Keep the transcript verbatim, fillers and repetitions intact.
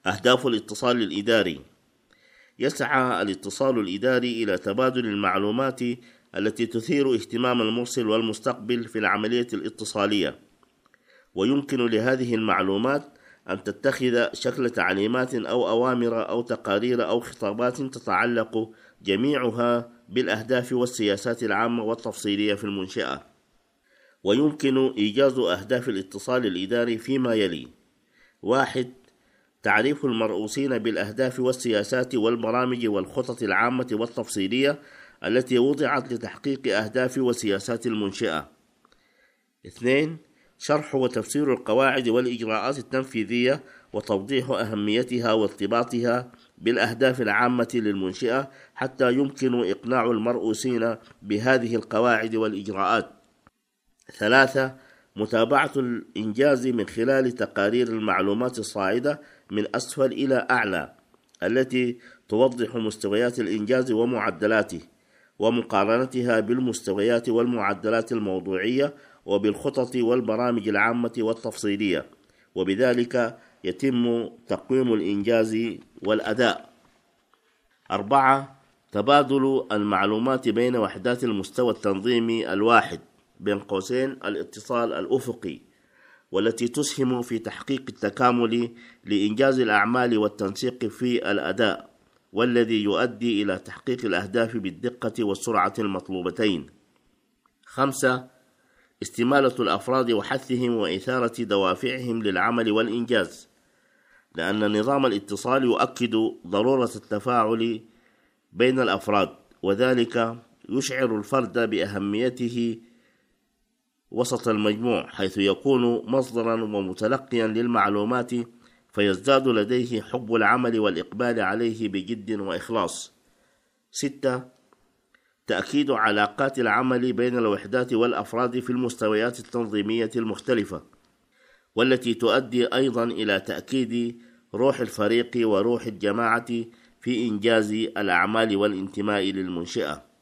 أهداف الاتصال الإداري: يسعى الاتصال الإداري إلى تبادل المعلومات التي تثير اهتمام المرسل والمستقبل في العملية الاتصالية، ويمكن لهذه المعلومات أن تتخذ شكل تعليمات أو أوامر أو تقارير أو خطابات تتعلق جميعها بالأهداف والسياسات العامة والتفصيلية في المنشأة. ويمكن إيجاز أهداف الاتصال الإداري فيما يلي: واحد. تعريف المرؤوسين بالأهداف والسياسات والبرامج والخطط العامة والتفصيلية التي وضعت لتحقيق أهداف وسياسات المنشأة. اثنين. شرح وتفسير القواعد والإجراءات التنفيذية وتوضيح أهميتها وارتباطها بالأهداف العامة للمنشأة حتى يمكن إقناع المرؤوسين بهذه القواعد والإجراءات. ثلاثة. متابعة الإنجاز من خلال تقارير المعلومات الصاعدة من أسفل إلى أعلى التي توضح مستويات الإنجاز ومعدلاته ومقارنتها بالمستويات والمعدلات الموضوعية وبالخطط والبرامج العامة والتفصيلية، وبذلك يتم تقويم الإنجاز والأداء. أربعة. تبادل المعلومات بين وحدات المستوى التنظيمي الواحد بين قوسين الاتصال الأفقي، والتي تسهم في تحقيق التكامل لإنجاز الأعمال والتنسيق في الأداء، والذي يؤدي إلى تحقيق الأهداف بالدقة والسرعة المطلوبتين. خمسة. استمالة الأفراد وحثهم وإثارة دوافعهم للعمل والإنجاز، لأن نظام الاتصال يؤكد ضرورة التفاعل بين الأفراد، وذلك يشعر الفرد بأهميته وسط المجموع، حيث يكون مصدرا ومتلقيا للمعلومات، فيزداد لديه حب العمل والإقبال عليه بجد وإخلاص. ستة. تأكيد علاقات العمل بين الوحدات والأفراد في المستويات التنظيمية المختلفة، والتي تؤدي أيضا إلى تأكيد روح الفريق وروح الجماعة في إنجاز الأعمال والانتماء للمنشأة.